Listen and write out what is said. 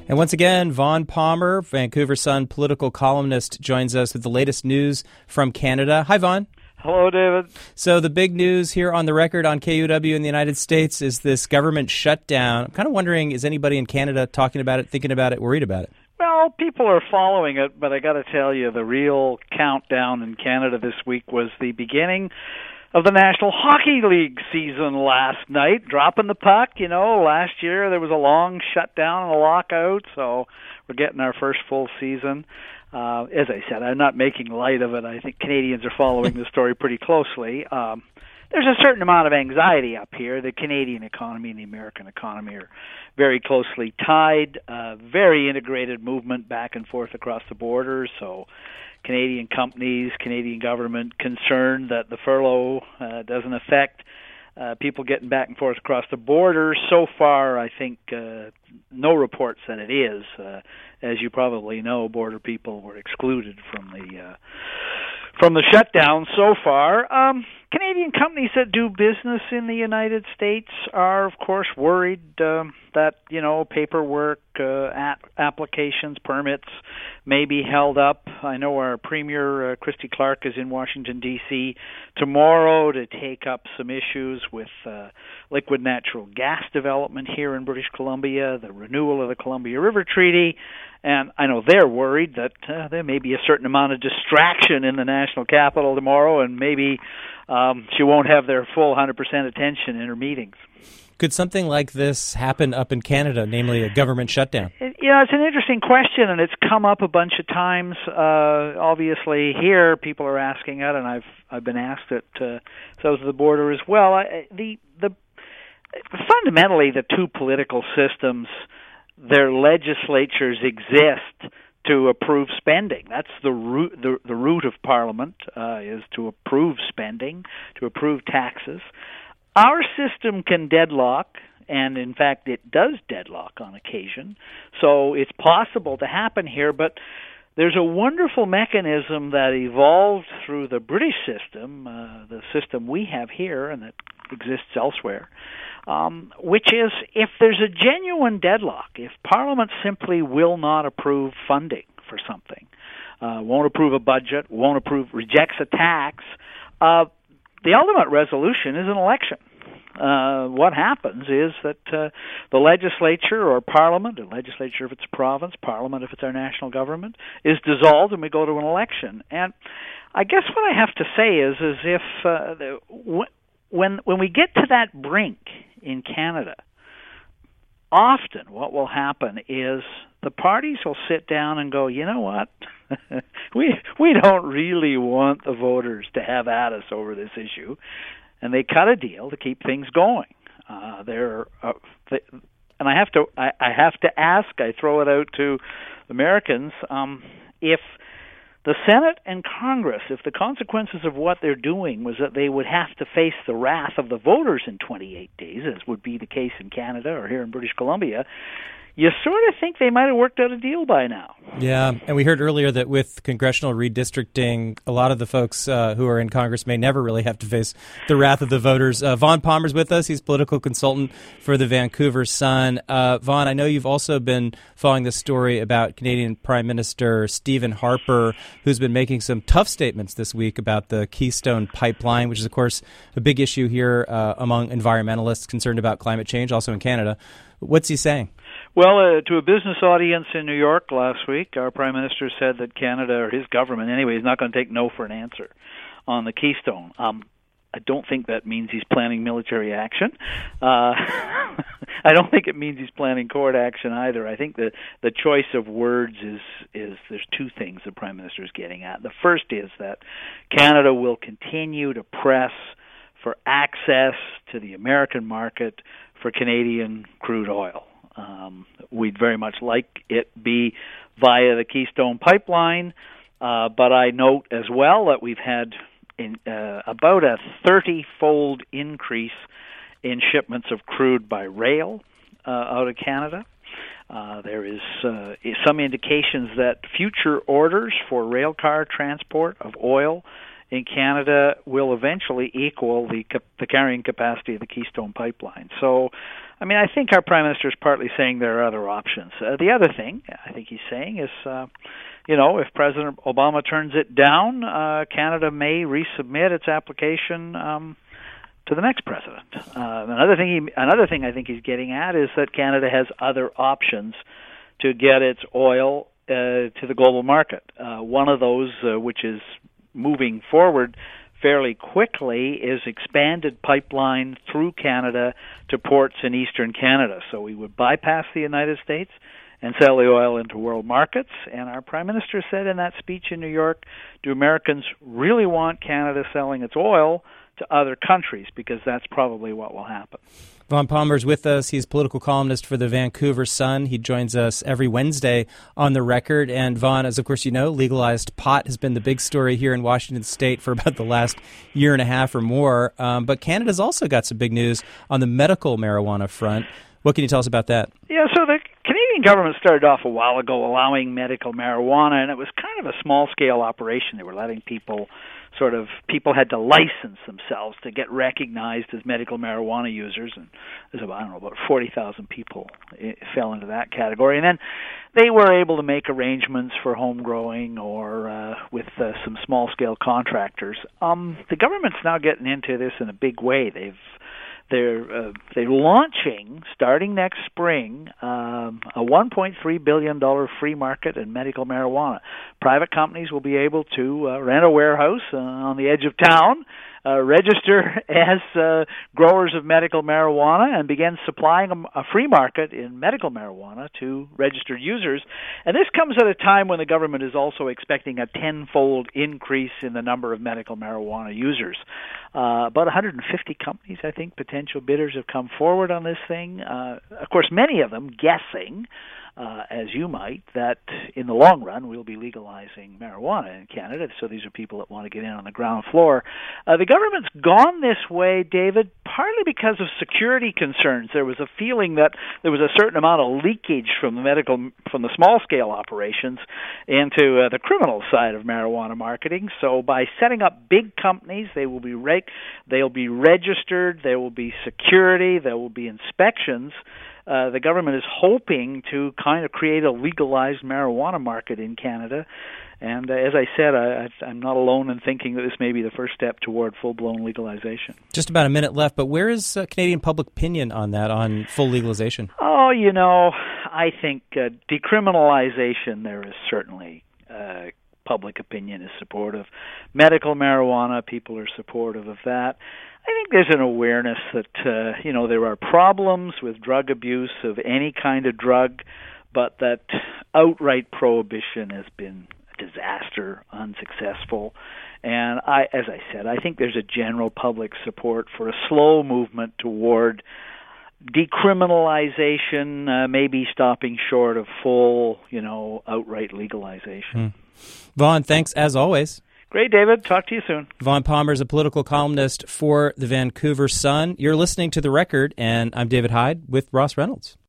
And once again, Vaughn Palmer, Vancouver Sun political columnist, joins us with the latest news from Canada. Hi, Vaughn. Hello, David. So the big news here on the record on KUW in the United States is this government shutdown. I'm kind of wondering, is anybody in Canada talking about it, thinking about it, worried about it? Well, people are following it, but I got to tell you, the real countdown in Canada this week was the beginning of the National Hockey League season last night, dropping the puck. You know, last year there was a long shutdown and a lockout, so we're getting our first full season. As I said, I'm not making light of it. I think Canadians are following the story pretty closely. There's a certain amount of anxiety up here. The Canadian economy and the American economy are very closely tied, very integrated movement back and forth across the border, so Canadian companies, Canadian government concerned that the furlough doesn't affect people getting back and forth across the border. So far, I think no reports that it is. As you probably know, border people were excluded from the shutdown so far. Canadian companies that do business in the United States are, of course, worried that, you know, paperwork, applications, permits may be held up. I know our Premier, Christy Clark, is in Washington, D.C. tomorrow to take up some issues with liquid natural gas development here in British Columbia, the renewal of the Columbia River Treaty, and I know they're worried that there may be a certain amount of distraction in the national capital tomorrow, and maybe she won't have their full 100% attention in her meetings. Could something like this happen up in Canada, namely a government shutdown? Yeah, it's an interesting question, and it's come up a bunch of times. Obviously, here people are asking it, and I've been asked it south of the border as well. Fundamentally, the two political systems, their legislatures exist to approve spending. That's the root of Parliament, is to approve spending, to approve taxes. Our system can deadlock, and in fact it does deadlock on occasion, so it's possible to happen here, but there's a wonderful mechanism that evolved through the British system, the system we have here and that exists elsewhere, which is if there's a genuine deadlock, if Parliament simply will not approve funding for something, won't approve a budget, rejects a tax, the ultimate resolution is an election. What happens is that the legislature or Parliament, the legislature if it's a province, Parliament if it's our national government, is dissolved and we go to an election. And I guess what I have to say is if when we get to that brink in Canada, often what will happen is the parties will sit down and go, you know what, we don't really want the voters to have at us over this issue, and they cut a deal to keep things going. And I have to ask, I throw it out to Americans, if the Senate and Congress, if the consequences of what they're doing was that they would have to face the wrath of the voters in 28 days, as would be the case in Canada or here in British Columbia, you sort of think they might have worked out a deal by now. Yeah, and we heard earlier that with congressional redistricting, a lot of the folks who are in Congress may never really have to face the wrath of the voters. Vaughn Palmer's with us. He's political consultant for the Vancouver Sun. Vaughn, I know you've also been following this story about Canadian Prime Minister Stephen Harper, who's been making some tough statements this week about the Keystone Pipeline, which is, of course, a big issue here among environmentalists concerned about climate change, also in Canada. What's he saying? Well, to a business audience in New York last week, our Prime Minister said that Canada, or his government anyway, is not going to take no for an answer on the Keystone. I don't think that means he's planning military action. I don't think it means he's planning court action either. I think the choice of words is there's two things the Prime Minister is getting at. The first is that Canada will continue to press for access to the American market for Canadian crude oil. We'd very much like it be via the Keystone Pipeline, but I note as well that we've had about a 30-fold increase in shipments of crude by rail out of Canada. There is some indications that future orders for rail car transport of oil in Canada will eventually equal the carrying capacity of the Keystone Pipeline. So I mean, I think our Prime Minister is partly saying there are other options. The other thing I think he's saying is, if President Obama turns it down, Canada may resubmit its application to the next president. Another thing I think he's getting at is that Canada has other options to get its oil to the global market. One of those, which is moving forward fairly quickly, is expanded pipeline through Canada to ports in eastern Canada. So we would bypass the United States and sell the oil into world markets. And our Prime Minister said in that speech in New York, do Americans really want Canada selling its oil to other countries? Because that's probably what will happen. Vaughn Palmer's with us. He's political columnist for the Vancouver Sun. He joins us every Wednesday on The Record. And Vaughn, as of course you know, legalized pot has been the big story here in Washington State for about the last year and a half or more. But Canada's also got some big news on the medical marijuana front. What can you tell us about that? Yeah, so the Canadian government started off a while ago allowing medical marijuana, and it was kind of a small-scale operation. They were letting people had to license themselves to get recognized as medical marijuana users, and there's about 40,000 people fell into that category. And then they were able to make arrangements for home growing or with some small-scale contractors. The government's now getting into this in a big way. They're launching, starting next spring, a $1.3 billion free market in medical marijuana. Private companies will be able to rent a warehouse on the edge of town, register as growers of medical marijuana, and begin supplying a free market in medical marijuana to registered users. And this comes at a time when the government is also expecting a tenfold increase in the number of medical marijuana users. About 150 companies, I think, potential bidders have come forward on this thing. Of course, many of them guessing, as you might, that in the long run we'll be legalizing marijuana in Canada. So these are people that want to get in on the ground floor. The government's gone this way, David, partly because of security concerns. There was a feeling that there was a certain amount of leakage from the small-scale operations into the criminal side of marijuana marketing. So by setting up big companies, they'll be registered, there will be security, there will be inspections. The government is hoping to kind of create a legalized marijuana market in Canada. And as I said, I'm not alone in thinking that this may be the first step toward full-blown legalization. Just about a minute left, but where is Canadian public opinion on that, on full legalization? Oh, I think decriminalization, there is certainly public opinion is supportive. Medical marijuana, people are supportive of that. I think there's an awareness that, there are problems with drug abuse of any kind of drug, but that outright prohibition has been a disaster, unsuccessful. And as I said, I think there's a general public support for a slow movement toward decriminalization, maybe stopping short of full, outright legalization. Vaughn, thanks as always. Great, David. Talk to you soon. Vaughn Palmer is a political columnist for the Vancouver Sun. You're listening to The Record, and I'm David Hyde with Ross Reynolds.